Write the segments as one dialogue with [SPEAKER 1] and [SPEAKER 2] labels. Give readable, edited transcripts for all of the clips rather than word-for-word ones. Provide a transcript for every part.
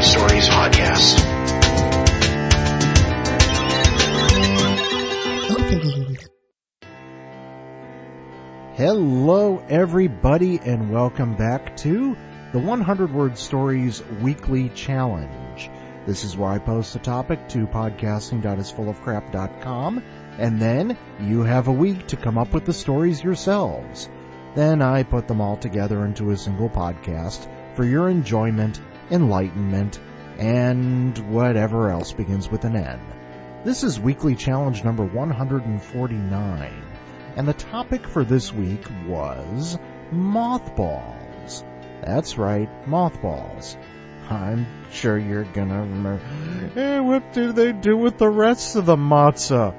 [SPEAKER 1] Stories podcast.
[SPEAKER 2] Hello, everybody, and welcome back to the 100 Word Stories Weekly Challenge. This is where I post a topic to podcasting.isfullofcrap.com, and then you have a week to come up with the stories yourselves. Then I put them all together into a single podcast for your enjoyment, enlightenment, and whatever else begins with an N. This is Weekly Challenge number 149, and the topic for this week was mothballs. That's right, mothballs. I'm sure you're gonna remember, what do they do with the rest of the matzah?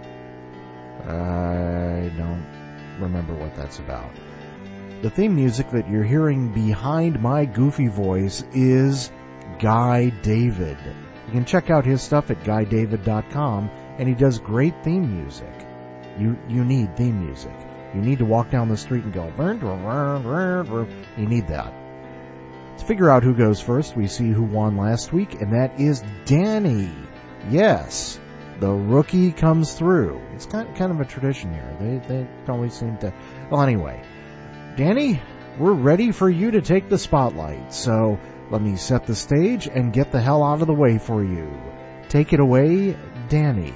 [SPEAKER 2] I don't remember what that's about. The theme music that you're hearing behind my goofy voice is Guy David. You can check out his stuff at guydavid.com, and he does great theme music. You need theme music. You need to walk down the street and go, you need that. To figure out who goes first, we see who won last week, and that is Danny. Yes, the rookie comes through. It's kind of a tradition here. They always seem to... Well, anyway, Danny, we're ready for you to take the spotlight. So let me set the stage and get the hell out of the way for you. Take it away, Danny.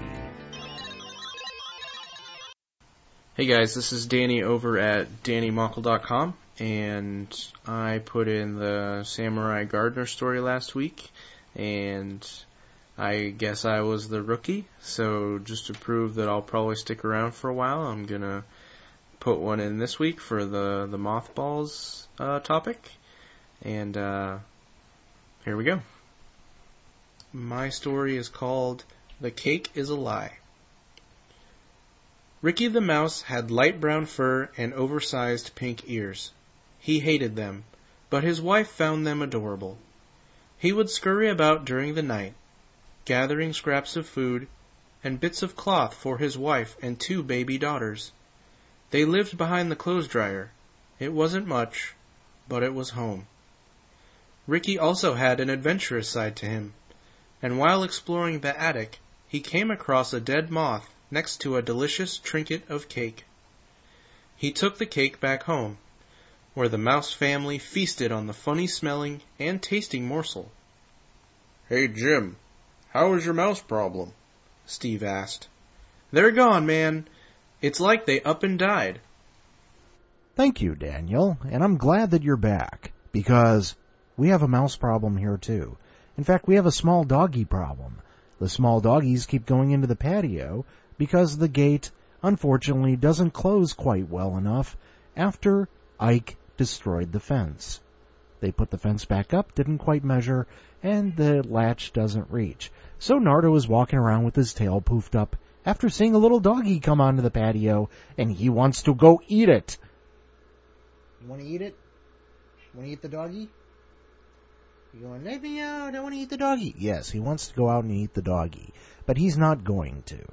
[SPEAKER 3] Hey guys, this is Danny over at DannyMockle.com, and I put in the Samurai Gardener story last week, and I guess I was the rookie, so just to prove that I'll probably stick around for a while, I'm gonna put one in this week for the mothballs topic, and here we go. My story is called The Cake is a Lie. Ricky the Mouse had light brown fur and oversized pink ears. He hated them, but his wife found them adorable. He would scurry about during the night, gathering scraps of food and bits of cloth for his wife and 2 baby daughters. They lived behind the clothes dryer. It wasn't much, but it was home. Ricky also had an adventurous side to him, and while exploring the attic, he came across a dead moth next to a delicious trinket of cake. He took the cake back home, where the mouse family feasted on the funny-smelling and tasting morsel. "Hey, Jim, how is your mouse problem?" Steve asked. "They're gone, man. It's like they up and died."
[SPEAKER 2] Thank you, Daniel, and I'm glad that you're back, because we have a mouse problem here too. In fact, we have a small doggy problem. The small doggies keep going into the patio because the gate, unfortunately, doesn't close quite well enough after Ike destroyed the fence. They put the fence back up, didn't quite measure, and the latch doesn't reach. So Nardo is walking around with his tail poofed up after seeing a little doggy come onto the patio, and he wants to go eat it. You want to eat it? You want to eat the doggy? You going, let me out, I want to eat the doggy. Yes, he wants to go out and eat the doggy, but he's not going to.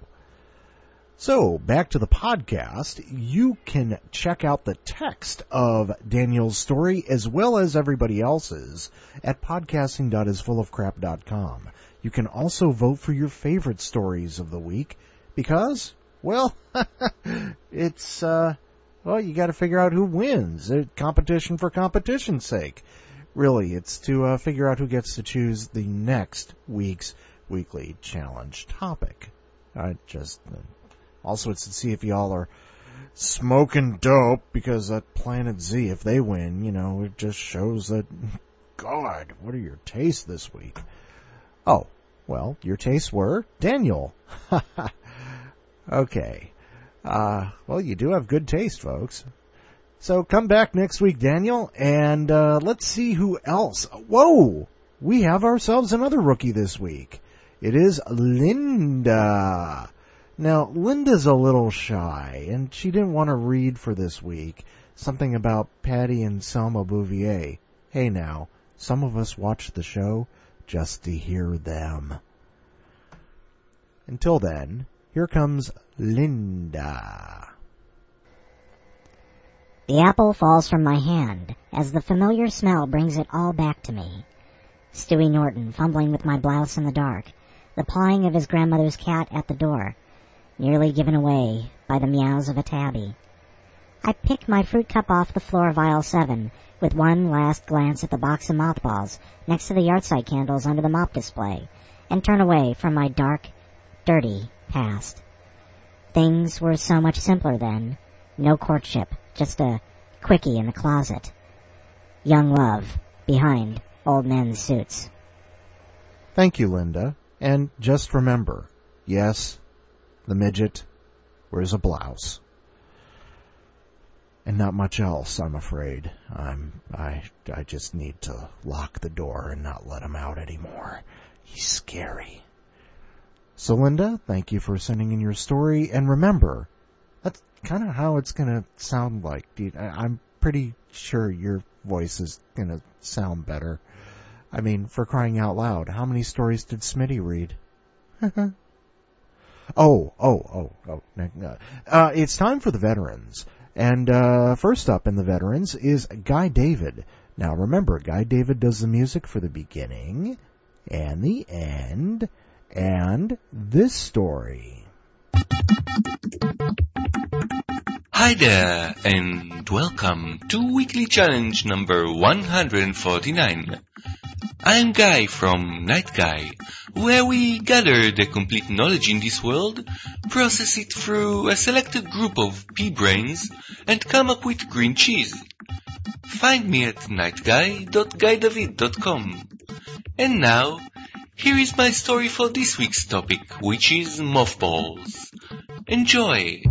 [SPEAKER 2] So, back to the podcast. You can check out the text of Daniel's story as well as everybody else's at podcasting.isfullofcrap.com. You can also vote for your favorite stories of the week because, well, it's, you gotta figure out who wins. A competition for competition's sake. Really, it's to figure out who gets to choose the next week's weekly challenge topic. Also, it's to see if y'all are smoking dope, because that Planet Z, if they win, it just shows that, God, what are your tastes this week? Oh, well, your tastes were Daniel. Okay. Well, you do have good taste, folks. So come back next week, Daniel, and let's see who else. Whoa! We have ourselves another rookie this week. It is Linda. Now, Linda's a little shy, and she didn't want to read for this week. Something about Patty and Selma Bouvier. Hey now, some of us watch the show just to hear them. Until then, here comes Linda.
[SPEAKER 4] The apple falls from my hand as the familiar smell brings it all back to me.
[SPEAKER 1] Stewie Norton fumbling with my blouse in the dark, the pawing of his grandmother's cat at the door, nearly given away by the meows of a tabby. I pick my fruit cup off the floor of aisle 7 with one last glance at the box of mothballs next to the yahrzeit candles under the mop display, and turn away from my dark, dirty past. Things were so much simpler then. No courtship, just a quickie in the closet. Young love behind old men's suits.
[SPEAKER 2] Thank you, Linda. And just remember, yes, the midget wears a blouse. And not much else, I'm afraid. I just need to lock the door and not let him out anymore. He's scary. So, Linda, thank you for sending in your story. And remember, that's kind of how it's going to sound like. I'm pretty sure your voice is going to sound better. I mean, for crying out loud, how many stories did Smitty read? It's time for the veterans. And first up in the veterans is Guy David. Now remember, Guy David does the music for the beginning and the end and this story.
[SPEAKER 4] Hi there, and welcome to Weekly Challenge number 149. I'm Guy from Night Guy, where we gather the complete knowledge in this world, process it through a selected group of pea-brains, and come up with green cheese. Find me at nightguy.guydavid.com. And now, here is my story for this week's topic, which is mothballs. Enjoy!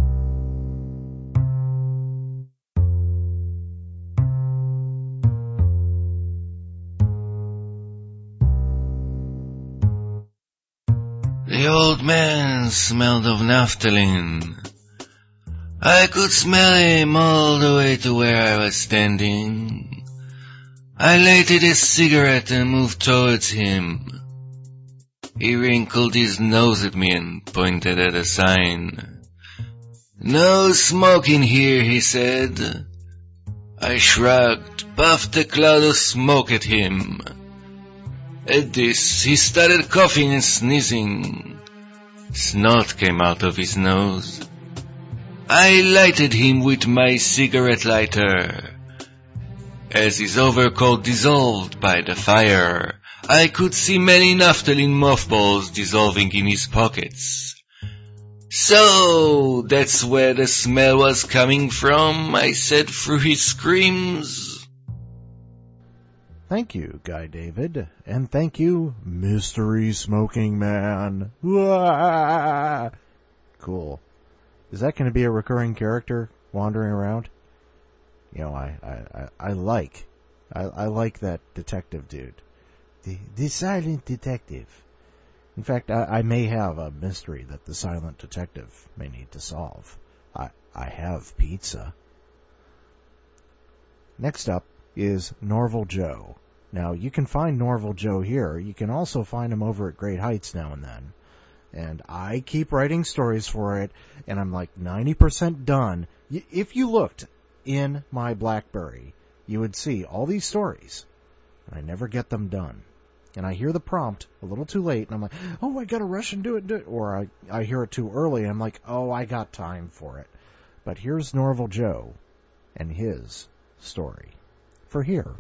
[SPEAKER 4] The old man smelled of naphthalene. I could smell him all the way to where I was standing. I lighted a cigarette and moved towards him. He wrinkled his nose at me and pointed at a sign. "No smoking here," he said. I shrugged, puffed a cloud of smoke at him. At this, he started coughing and sneezing. Snot came out of his nose. I lighted him with my cigarette lighter. As his overcoat dissolved by the fire, I could see many naphthalene mothballs dissolving in his pockets. "So, that's where the smell was coming from," I said through his screams.
[SPEAKER 2] Thank you, Guy David. And thank you, Mystery Smoking Man. Wah! Cool. Is that going to be a recurring character wandering around? You know, I like that detective dude. The silent detective. In fact, I may have a mystery that the silent detective may need to solve. I have pizza. Next up is Norval Joe. Now, you can find Norval Joe here. You can also find him over at Great Heights now and then. And I keep writing stories for it, and I'm like 90% done. If you looked in my BlackBerry, you would see all these stories, and I never get them done. And I hear the prompt a little too late, and I'm like, oh, I gotta rush and do it. Or I hear it too early, and I'm like, oh, I got time for it. But here's Norval Joe and his story for here.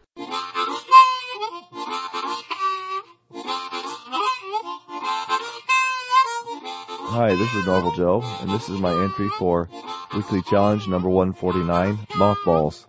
[SPEAKER 5] Hi, this is Norval Joe, and this is my entry for Weekly Challenge number 149, Mothballs.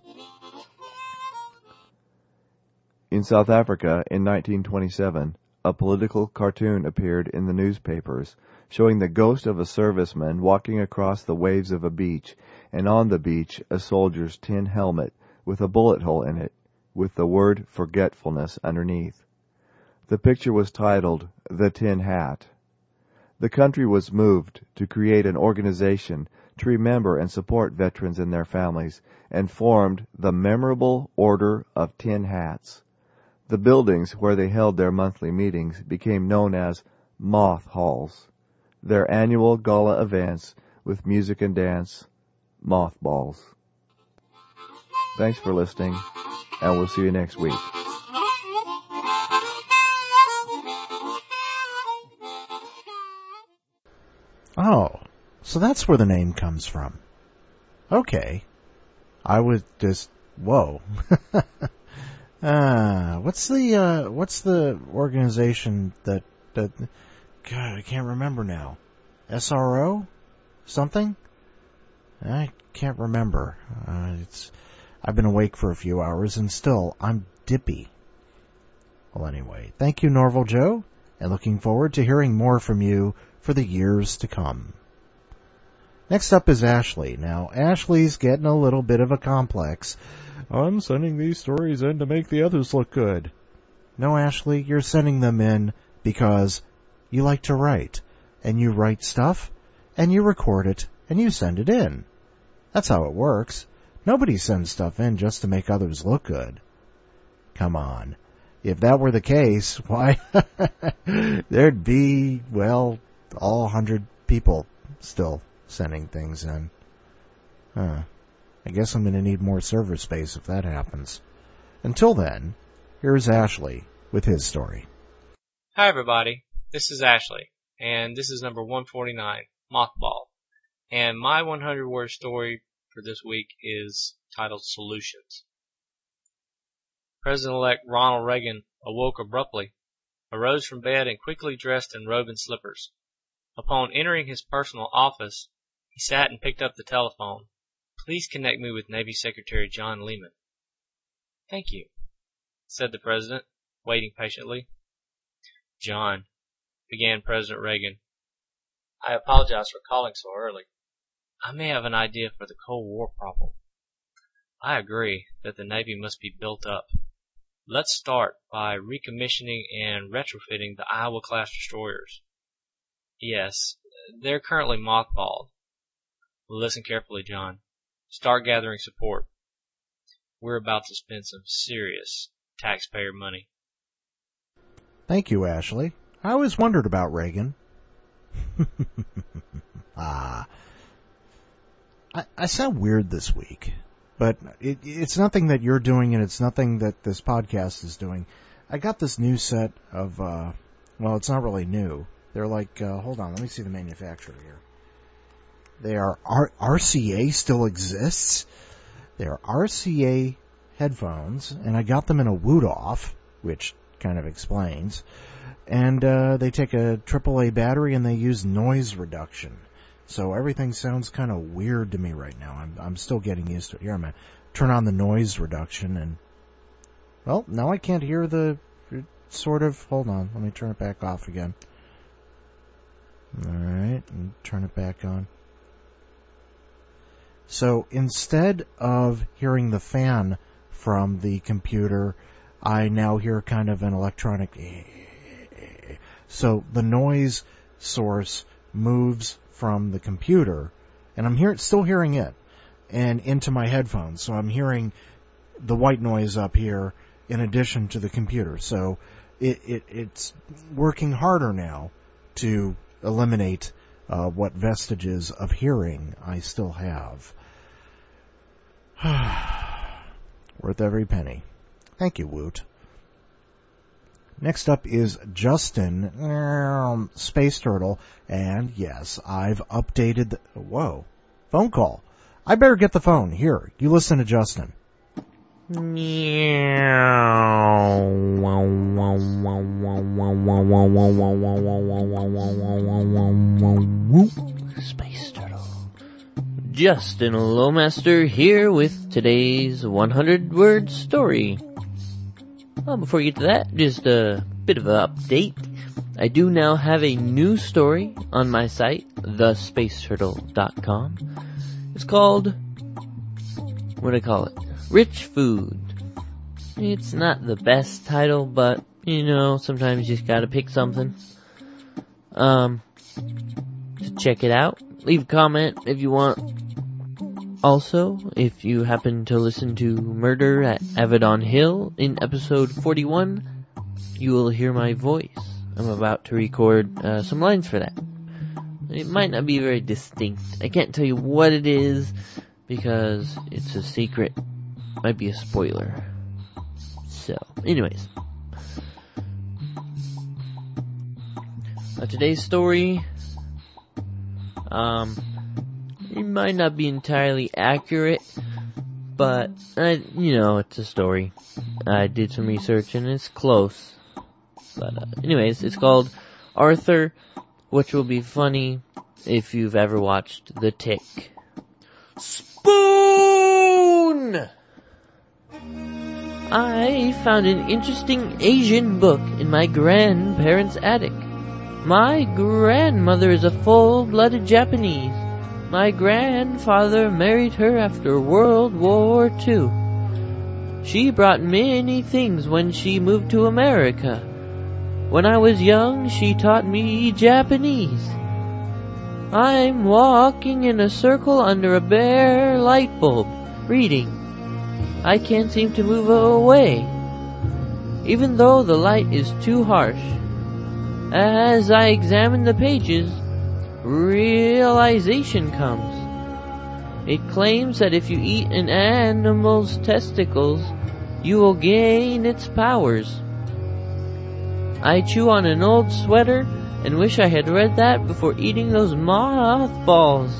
[SPEAKER 5] In South Africa, in 1927, a political cartoon appeared in the newspapers, showing the ghost of a serviceman walking across the waves of a beach, and on the beach a soldier's tin helmet with a bullet hole in it, with the word forgetfulness underneath. The picture was titled The Tin Hat. The country was moved to create an organization to remember and support veterans and their families, and formed the Memorable Order of Tin Hats. The buildings where they held their monthly meetings became known as Moth Halls. Their annual gala events with music and dance, Mothballs. Thanks for listening, and we'll see you next week.
[SPEAKER 2] Oh, so that's where the name comes from. Okay. I was just, whoa. What's the organization that, God, I can't remember now. SRO? Something? I can't remember. I've been awake for a few hours and still I'm dippy. Well, anyway, thank you, Norval Joe, and looking forward to hearing more from you for the years to come. Next up is Ashley. Now, Ashley's getting a little bit of a complex. I'm sending these stories in to make the others look good. No, Ashley, you're sending them in because you like to write, and you write stuff, and you record it, and you send it in. That's how it works. Nobody sends stuff in just to make others look good. Come on. If that were the case, why, there'd be, well, all 100 people still sending things in. I guess I'm going to need more server space if that happens. Until then, here's Ashley with his story.
[SPEAKER 6] Hi everybody, this is Ashley, and this is number 149, Mothball. And my 100-word story for this week is titled Solutions. President-elect Ronald Reagan awoke abruptly, arose from bed, and quickly dressed in robe and slippers. Upon entering his personal office, he sat and picked up the telephone. Please connect me with Navy Secretary John Lehman. Thank you, said the President, waiting patiently. John, began President Reagan, I apologize for calling so early. I may have an idea for the Cold War problem. I agree that the Navy must be built up. Let's start by recommissioning and retrofitting the Iowa-class destroyers. Yes, they're currently mothballed. Listen carefully, John. Start gathering support. We're about to spend some serious taxpayer money.
[SPEAKER 2] Thank you, Ashley. I always wondered about Reagan. I sound weird this week, but it's nothing that you're doing and it's nothing that this podcast is doing. I got this new set of, well, it's not really new. They're like, hold on, let me see the manufacturer here. They are, RCA still exists. They are RCA headphones, and I got them in a Woodoff, which kind of explains. And they take a AAA battery and they use noise reduction. So everything sounds kind of weird to me right now. I'm still getting used to it. Here, I'm going to turn on the noise reduction and, well, now I can't hear the sort of, hold on, let me turn it back off again. Alright, and turn it back on. So instead of hearing the fan from the computer, I now hear kind of an electronic. So the noise source moves from the computer, and I'm still hearing it, and into my headphones. So I'm hearing the white noise up here in addition to the computer. So it's working harder now to eliminate what vestiges of hearing I still have. Worth every penny. Thank you, Woot. Next up is Justin, Space Turtle, and yes, I've updated whoa, phone call. I better get the phone. Here, you listen to Justin.
[SPEAKER 7] Space Turtle. Justin Lowmaster here with today's 100-word story. Before we get to that, just a bit of an update. I do now have a new story on my site, thespaceturtle.com. It's called, what do I call it? Rich Food. It's not the best title, but, you know, sometimes you just gotta pick something. So check it out. Leave a comment if you want. Also, if you happen to listen to Murder at Avedon Hill in episode 41, you will hear my voice. I'm about to record some lines for that. It might not be very distinct. I can't tell you what it is because it's a secret. Might be a spoiler. So, anyways. Today's story It might not be entirely accurate, but, it's a story. I did some research and it's close. But, anyways, it's called Arthur, which will be funny if you've ever watched The Tick. Spoon! I found an interesting Asian book in my grandparents' attic. My grandmother is a full-blooded Japanese. My grandfather married her after World War II. She brought many things when she moved to America. When I was young, she taught me Japanese. I'm walking in a circle under a bare light bulb, reading. I can't seem to move away, even though the light is too harsh. As I examine the pages, realization comes. It claims that if you eat an animal's testicles, you will gain its powers. I chew on an old sweater and wish I had read that before eating those mothballs.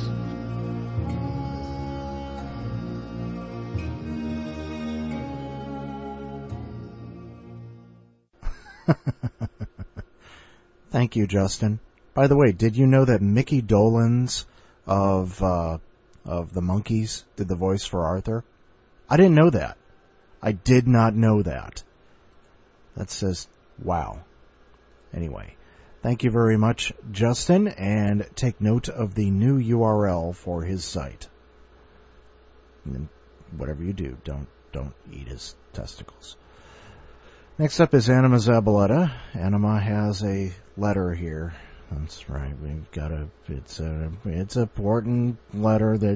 [SPEAKER 2] Thank you, Justin. By the way, did you know that Mickey Dolenz of the Monkees did the voice for Arthur? I didn't know that. I did not know that. That says, wow. Anyway, thank you very much, Justin, and take note of the new URL for his site. And whatever you do, don't eat his testicles. Next up is Anima Zabaleta. Anima has a letter here. That's right. We've got it's an important letter that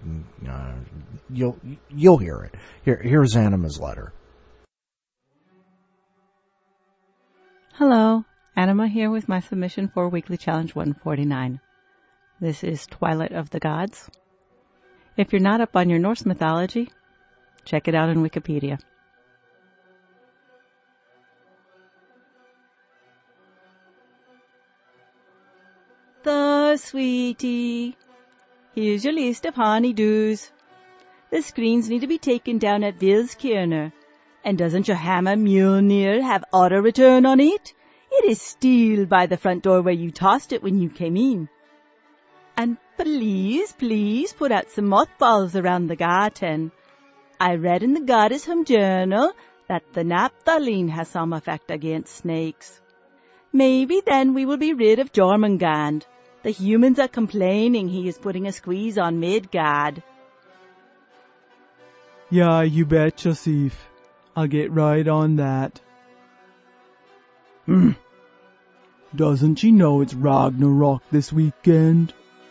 [SPEAKER 2] you'll hear it. Here's Anima's letter.
[SPEAKER 8] Hello, Anima here with my submission for Weekly Challenge 149. This is Twilight of the Gods. If you're not up on your Norse mythology, check it out on Wikipedia. The sweetie. Here's your list of honeydews. The screens need to be taken down at Vilskirner. And doesn't your hammer Mjolnir have auto return on it? It is still by the front door where you tossed it when you came in. And please put out some mothballs around the garden. I read in the Goddess Home Journal that the naphthalene has some effect against snakes. Maybe then we will be rid of Jormungand. The humans are complaining he is putting a squeeze on Midgard.
[SPEAKER 9] Yeah, you betcha, Sif. I'll get right on that. Doesn't she know it's Ragnarok this weekend?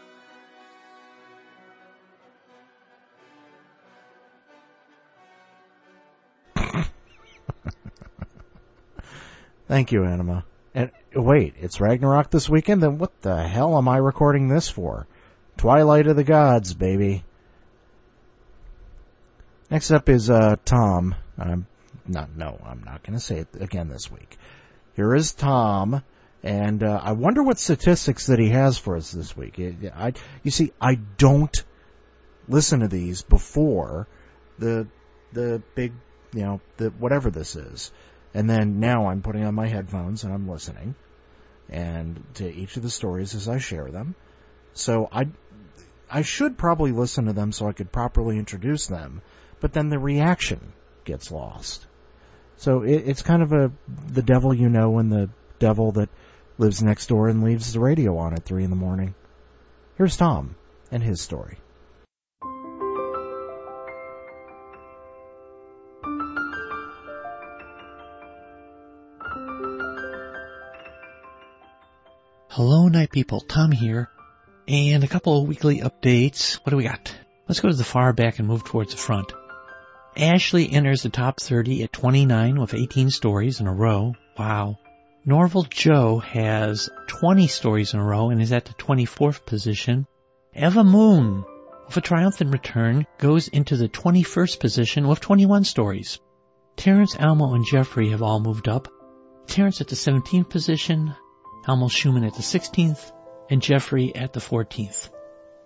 [SPEAKER 2] Thank you, Anima. And wait, it's Ragnarok this weekend? Then what the hell am I recording this for? Twilight of the Gods, baby. Next up is Tom. I'm not going to say it again this week. Here is Tom, and I wonder what statistics that he has for us this week. You see, I don't listen to these before the big, the whatever this is. And then now I'm putting on my headphones and I'm listening, and to each of the stories as I share them. So I should probably listen to them so I could properly introduce them, but then the reaction gets lost. So it's kind of the devil you know and the devil that lives next door and leaves the radio on at 3 a.m. Here's Tom and his story.
[SPEAKER 10] Hello, night people. Tom here. And a couple of weekly updates. What do we got? Let's go to the far back and move towards the front. Ashley enters the top 30 at 29 with 18 stories in a row. Wow. Norval Joe has 20 stories in a row and is at the 24th position. Eva Moon, with a triumphant return, goes into the 21st position with 21 stories. Terrence, Almo, and Jeffrey have all moved up. Terrence at the 17th position, Almo Schumann at the 16th, and Jeffrey at the 14th.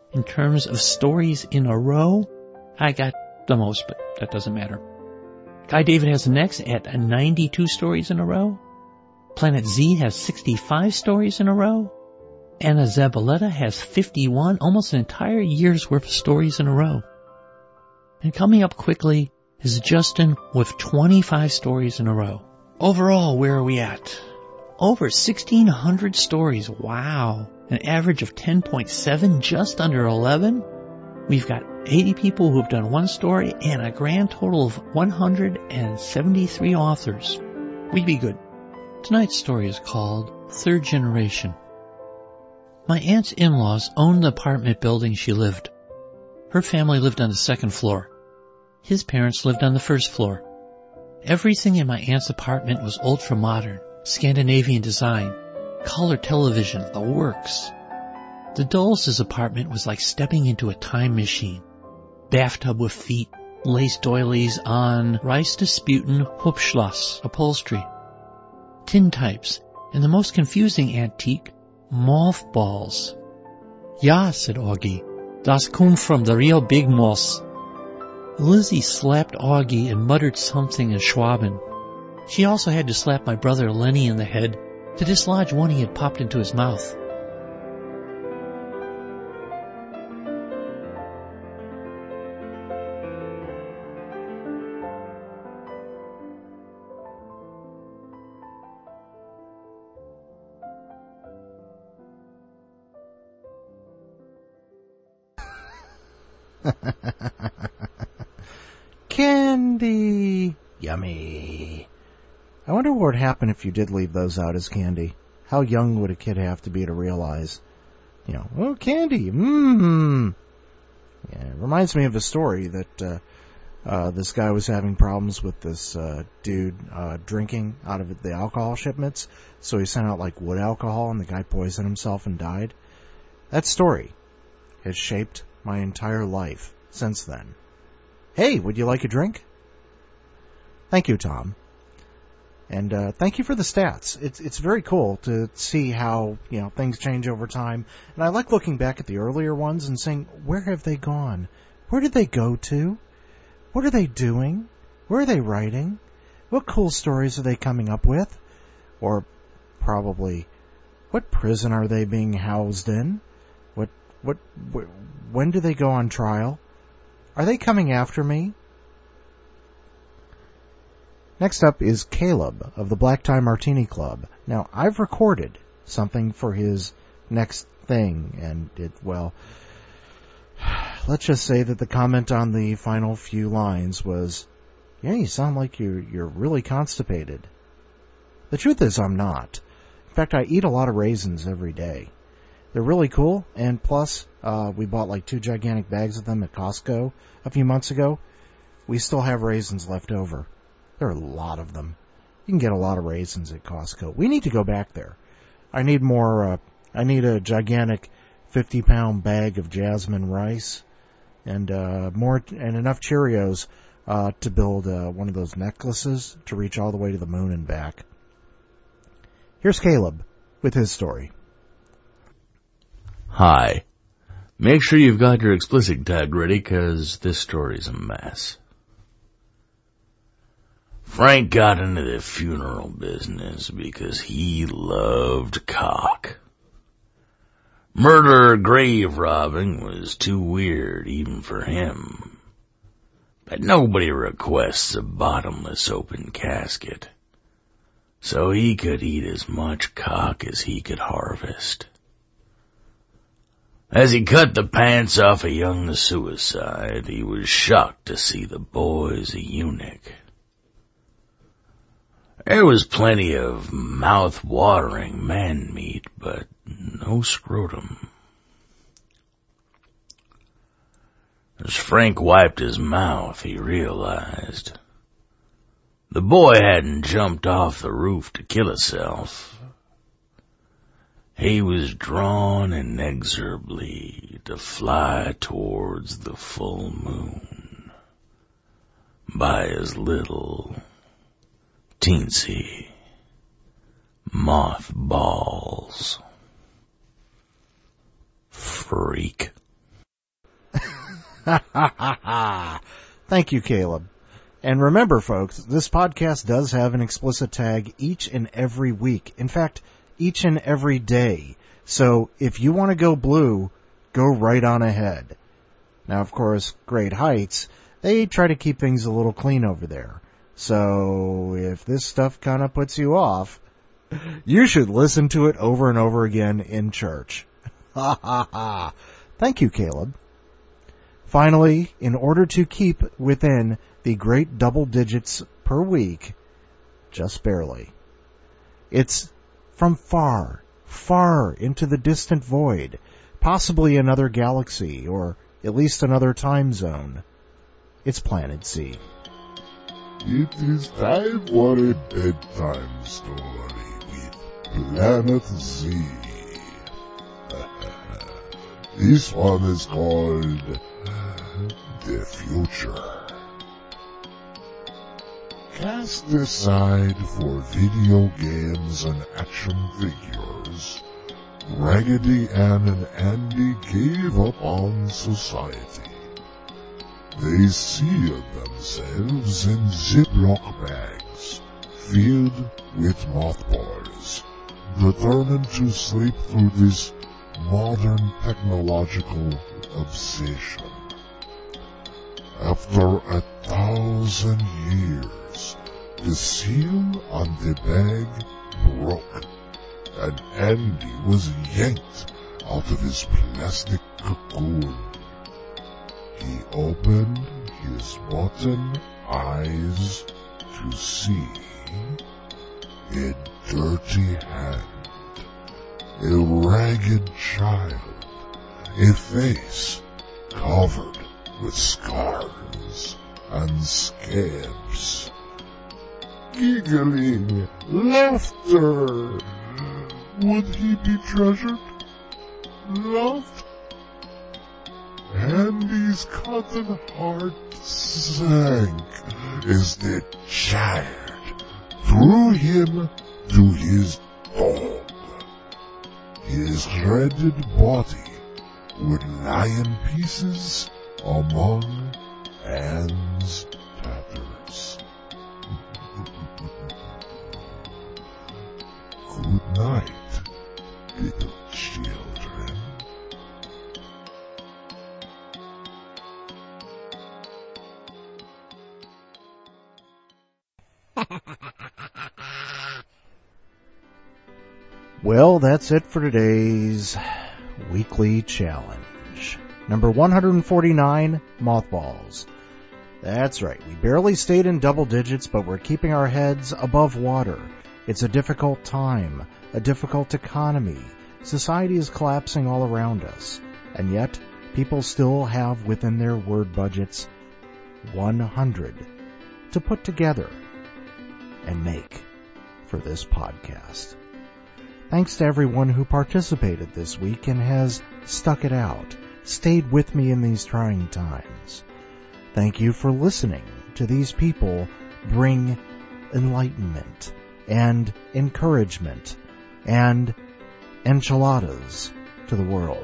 [SPEAKER 10] In terms of stories in a row, I got the most, but that doesn't matter. Guy David has the next at 92 stories in a row. Planet Z has 65 stories in a row. Anna Zabaleta has 51, almost an entire year's worth of stories in a row. And coming up quickly is Justin with 25 stories in a row. Overall, where are we at? Over 1,600 stories. Wow. An average of 10.7, just under 11. We've got 80 people who've done one story and a grand total of 173 authors. We'd be good. Tonight's story is called Third Generation. My aunt's in-laws owned the apartment building she lived. Her family lived on the second floor. His parents lived on the first floor. Everything in my aunt's apartment was ultra-modern, Scandinavian design, color television, the works. The Dulles' apartment was like stepping into a time machine. Bathtub with feet, lace doilies on Rice Disputen Hupschloss upholstery. Tintypes, and the most confusing antique, mothballs. Ja, said Augie, das kommt from the real big moths. Lizzie slapped Augie and muttered something in Schwaben. She also had to slap my brother Lenny in the head to dislodge one he had popped into his mouth.
[SPEAKER 2] Candy! Yummy. I wonder what would happen if you did leave those out as candy. How young would a kid have to be to realize, oh, candy, mmm. Yeah, it reminds me of a story that this guy was having problems with this dude drinking out of the alcohol shipments, so he sent out like wood alcohol and the guy poisoned himself and died. That story has shaped my entire life since then. Hey, would you like a drink? Thank you, Tom. And thank you for the stats. It's very cool to see how things change over time. And I like looking back at the earlier ones and saying, where have they gone? Where did they go to? What are they doing? Where are they writing? What cool stories are they coming up with? Or probably, what prison are they being housed in? When do they go on trial? Are they coming after me? Next up is Caleb of the Black Tie Martini Club. Now, I've recorded something for his next thing, and let's just say that the comment on the final few lines was, yeah, you sound like you're really constipated. The truth is, I'm not. In fact, I eat a lot of raisins every day. They're really cool, and plus, we bought like 2 gigantic bags of them at Costco a few months ago. We still have raisins left over. There are a lot of them. You can get a lot of raisins at Costco. We need to go back there. I need more, I need a gigantic 50-pound bag of jasmine rice and enough Cheerios to build one of those necklaces to reach all the way to the moon and back. Here's Caleb with his story.
[SPEAKER 4] Hi. Make sure you've got your explicit tag ready, 'cause this story's a mess. Frank got into the funeral business because he loved cock. Murder or grave robbing was too weird even for him. But nobody requests a bottomless open casket, so he could eat as much cock as he could harvest. As he cut the pants off a young suicide, he was shocked to see the boys a eunuch. There was plenty of mouth-watering man meat, but no scrotum. As Frank wiped his mouth, he realized the boy hadn't jumped off the roof to kill himself. He was drawn inexorably to fly towards the full moon by his little teensy mothballs. Freak.
[SPEAKER 2] Thank you, Caleb. And remember, folks, this podcast does have an explicit tag each and every week. In fact, each and every day. So if you want to go blue, go right on ahead. Now, of course, Great Heights, they try to keep things a little clean over there. So if this stuff kind of puts you off, you should listen to it over and over again in church. Ha ha ha. Thank you, Caleb. Finally, in order to keep within the great double digits per week, just barely, it's from far, far into the distant void, possibly another galaxy, or at least another time zone. It's Planet Z.
[SPEAKER 11] It is time for a bedtime story with Planet Z. This one is called The Future. Cast aside for video games and action figures, Raggedy Ann and Andy gave up on society. They sealed themselves in Ziploc bags filled with mothballs, determined to sleep through this modern technological obsession. After 1,000 years, the seal on the bag broke, and Andy was yanked out of his plastic cocoon. He opened his bottom eyes to see a dirty hand, a ragged child, a face covered with scars and scabs. Giggling laughter. Would he be treasured? Loved? Andy's cotton heart sank as the child threw him to his dog. His shredded body would lie in pieces among Anne's tatters. Good night, little children.
[SPEAKER 2] Well, that's it for today's weekly challenge. Number 149, Mothballs. That's right, we barely stayed in double digits, but we're keeping our heads above water. It's a difficult time, a difficult economy. Society is collapsing all around us, and yet people still have within their word budgets 100 to put together and make for this podcast. Thanks to everyone who participated this week and has stuck it out, stayed with me in these trying times. Thank you for listening to these people bring enlightenment and encouragement and enchiladas to the world.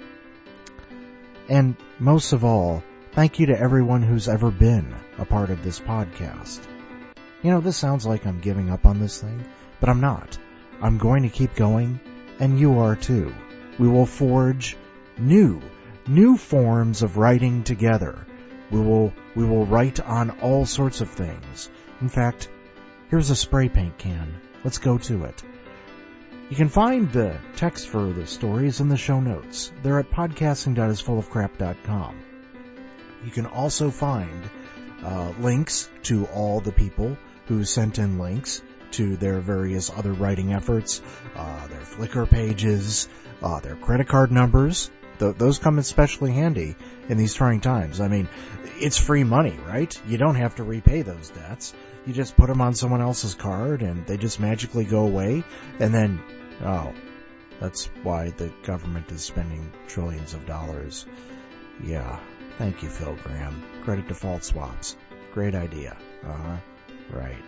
[SPEAKER 2] And most of all, thank you to everyone who's ever been a part of this podcast. You know, this sounds like I'm giving up on this thing, but I'm not. I'm going to keep going, and you are too. We will forge new forms of writing together. We will write on all sorts of things. In fact, here's a spray paint can. Let's go to it. You can find the text for the stories in the show notes. They're at podcasting.isfullofcrap.com. You can also find links to all the people who sent in links to their various other writing efforts, their Flickr pages, their credit card numbers. Those come especially handy in these trying times. I mean, it's free money, right? You don't have to repay those debts. You just put them on someone else's card and they just magically go away. And then, that's why the government is spending trillions of dollars. Yeah. Thank you, Phil Graham. Credit default swaps. Great idea. Right.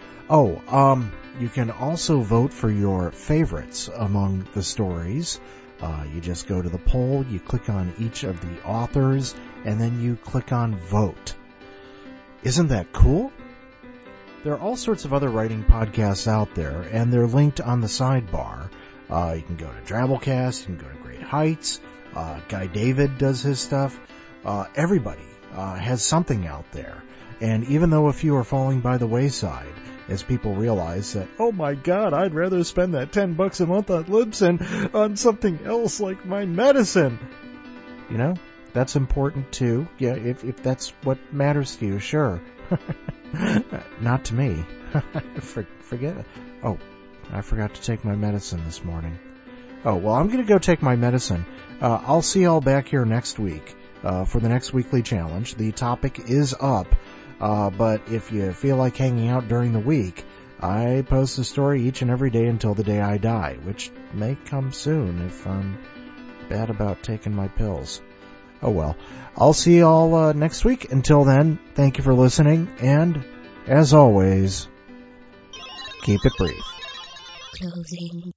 [SPEAKER 2] You can also vote for your favorites among the stories You just go to the poll, you click on each of the authors, and then you click on vote. Isn't that cool? There are all sorts of other writing podcasts out there, and they're linked on the sidebar. You can go to Drabblecast, you can go to Great Heights, Guy David does his stuff. Everybody has something out there. And even though a few are falling by the wayside, as people realize that, oh my God, I'd rather spend that $10 a month on Libsyn on something else like my medicine. You know, that's important too. Yeah, if that's what matters to you, sure. Not to me. Forget it. Oh, I forgot to take my medicine this morning. Oh, well, I'm going to go take my medicine. I'll see y'all back here next week for the next weekly challenge. The topic is up, but if you feel like hanging out during the week, I post a story each and every day until the day I die, which may come soon if I'm bad about taking my pills. Oh well, I'll see y'all next week. Until then, thank you for listening, and as always, keep it brief.
[SPEAKER 1] Closing.